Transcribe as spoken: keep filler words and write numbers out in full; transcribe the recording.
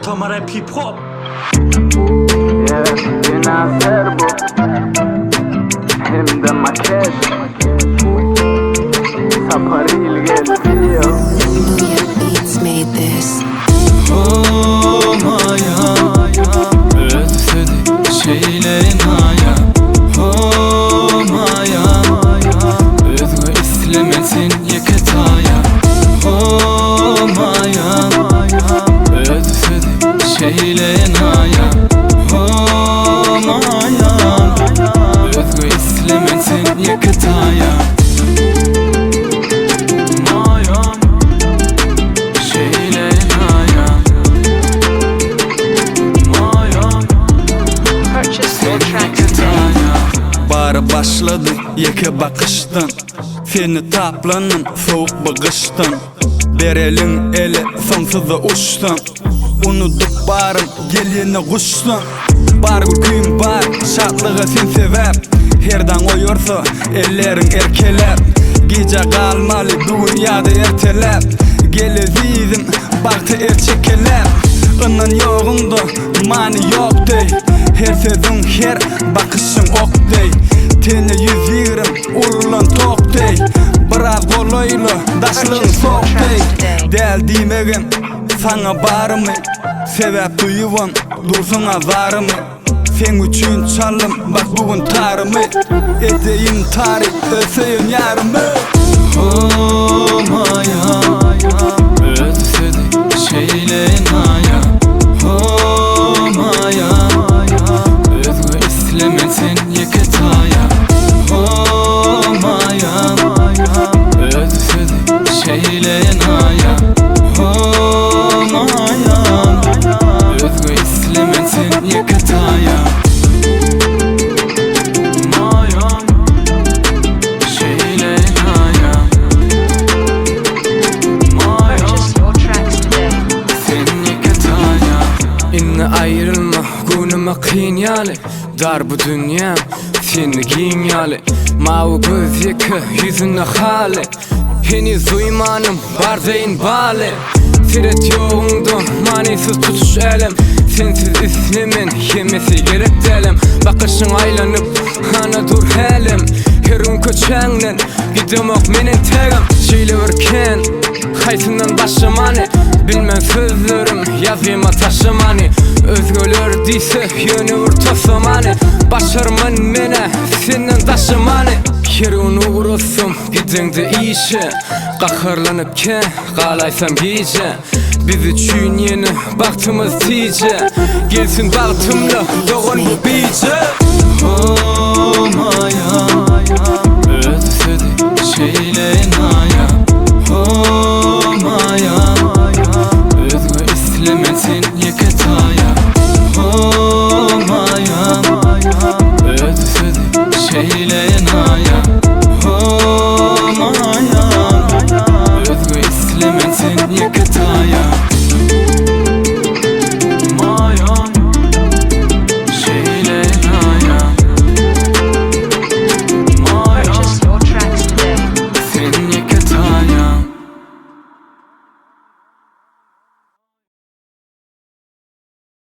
Kamera hep hip hop. Yeah, yine serbo hem de maket Saparil geliyor. Beats made this. Oh maya, özledi şeylerin haya. Oh maya, özgü islemesin yeketaya. Oh maya, özledi şeylerin haya. Oh maya, özgü islemesin yeketaya. Bara başladı yeke bakıştan, feni taplanın soğuk bakıştan. Berelin ele sonsuza uçtan, unutup barım gelene kuştan. Bar gülküyüm bar, şatlığa sen sebep. Herdan oyorsa ellerin erkeler. Gece kalmalı dünyada erteler. Gelezizim baktı erçekeler. Inan yoğunda mani yok dey. Her sözün her bakışın ok dey. Tene yüz yirmi urulan tok dey. Biraz kolaylı daşlığın sok dey. Del demegin sana barımı. Sebep duyuvan dursun azarımı. Sen üçün çalım bak bugün tarımı. Edeyim tarih öseyim yarımı. Oh maya, özledi şeylerin haya. Oh maya, özgü islemesin yeketaya. Oh maya, özledi şeylerin haya. Oh maya, özgü islemesin yeketaya. Ayrılma günüme kıynyalı. Dar bu dünya seni giyinyalı. Mavi göz yıkı yüzüne hali. Henüz uymanım barzeyin bali. Siret yoğundu manisiz tutuş elim. Sensiz ismimin yemesi gerek delim. Bakışın aylanıp hana dur helim. Her gün köçenlen gidemek menin tegim. Şeyle örken kaysından başlamani. Bilmem sözlerim yazıma taşımani. Özgürler deyse yönü ortasamani. Başarman mene senden taşımani. Yerunu vurasım gidende işe. Qaharlanıp ke qalaysam gece. Bizi çün yeni baktımız tice. Gelsin baktımla doğun bu bice. Oh maya, özledi şeylerin